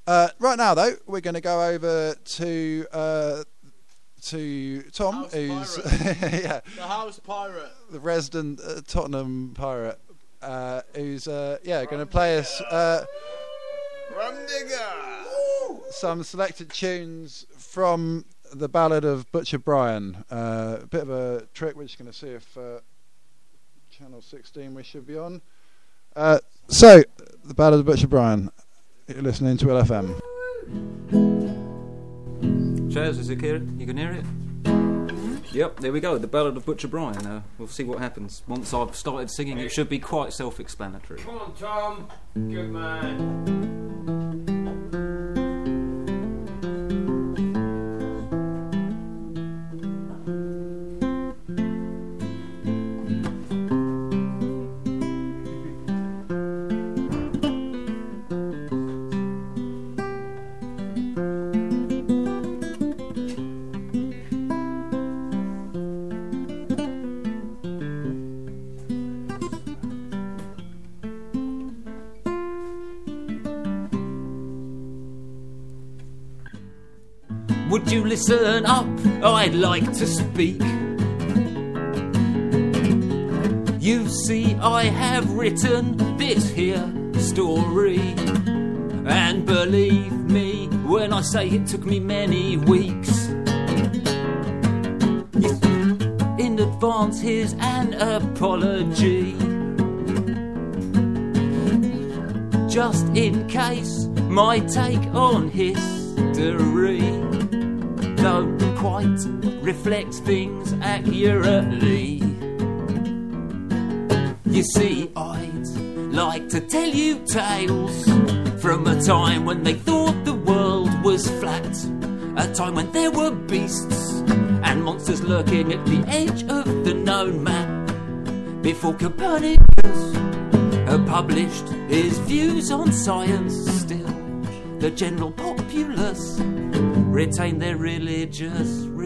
Right now, though, we're going to go over to Tom, House who's the house pirate, the resident Tottenham pirate, who's going to play us some selected tunes from the Ballad of Butcher Brian. A bit of a trick. We're just going to see if channel 16 we should be on. So, the Ballad of Butcher Brian. You're listening to LFM. Chaz, is it clear? You can hear it? Yep, there we go, the Ballad of Butcher Brian. We'll see what happens. Once I've started singing, it should be quite self-explanatory. Come on, Tom. Good man. Would you listen up? I'd like to speak. You see, I have written this here story, and believe me when I say it took me many weeks. In advance, here's an apology, just in case my take on history don't quite reflect things accurately. You see, I'd like to tell you tales from a time when they thought the world was flat, a time when there were beasts and monsters lurking at the edge of the known map, before Copernicus had published his views on science. Still, the general populace retain their religious